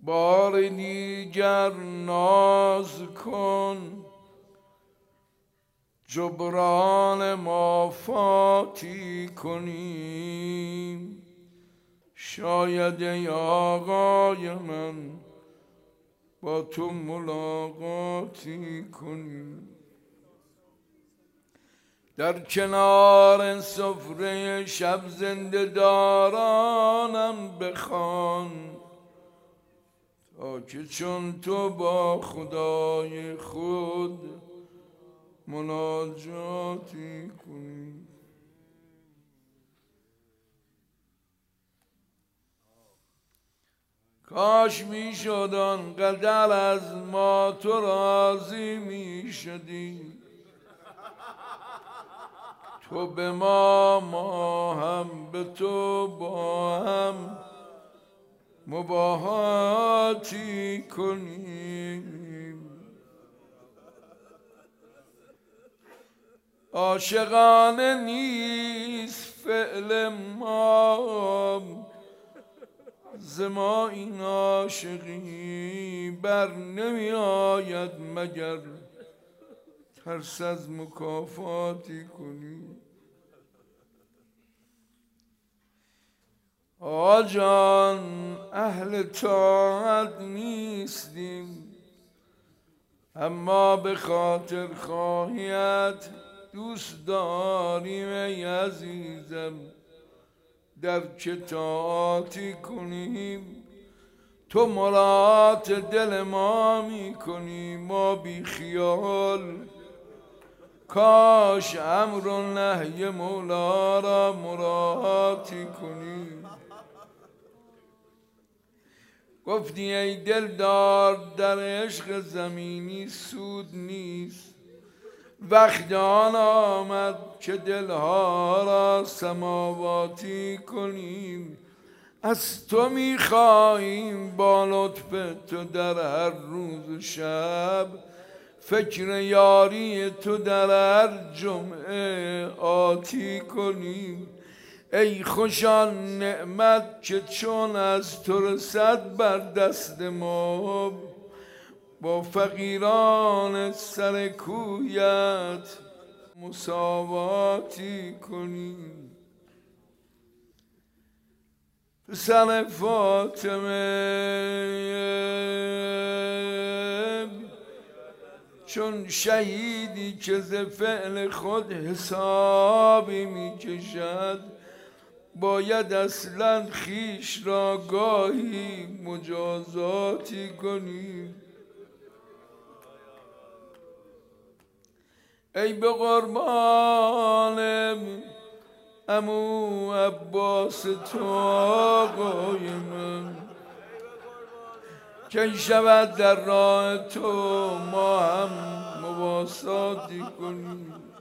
بار دیگر ناز کن، جبران مافاتی کنیم. شاید ای آقای من با تو ملاقاتی کنیم. در کنار سفره شب زنده دارانم بخوان، تا که چون تو با خدای خود مناجاتی کنی. کاش می شد آنقدر از ما تو راضی می شدی، تو به ما، ما هم به تو، با هم مباهاتی کنیم. عاشقانه نیست فعل ما، ز ما این عاشقی بر نمی آید مگر ترس از مکافاتی کنی. آقا جان اهل طاعت نیستیم، اما به خاطر خواهیت دوست داریم ای عزیزم. در چه طاعتی کنیم تو مراد دل ما می کنی، ما بی خیال. کاش امر و نهی مولا را مراعاتی کنیم. گفتی ای دلدار در عشق زمینی سود نیست، وقت آن آمد که دلها را سماواتی کنیم. از تو میخواهیم با لطف تو در هر روز و شب، فکر یاری تو در هر جمعه آتی کنیم. ای خوش آن نعمت که چون از تو رسد بر دست ما، با فقیران سر کویت مساواتی کنیم. پسر فاطمه چون شهیدی که ز فعل خود حسابی می کشد، باید اصلا خیش را گاهی مجازاتی کنیم. ای به قربان عمو عباس تو آقای من، که شود در راه تو ما هم مواساتی کنیم.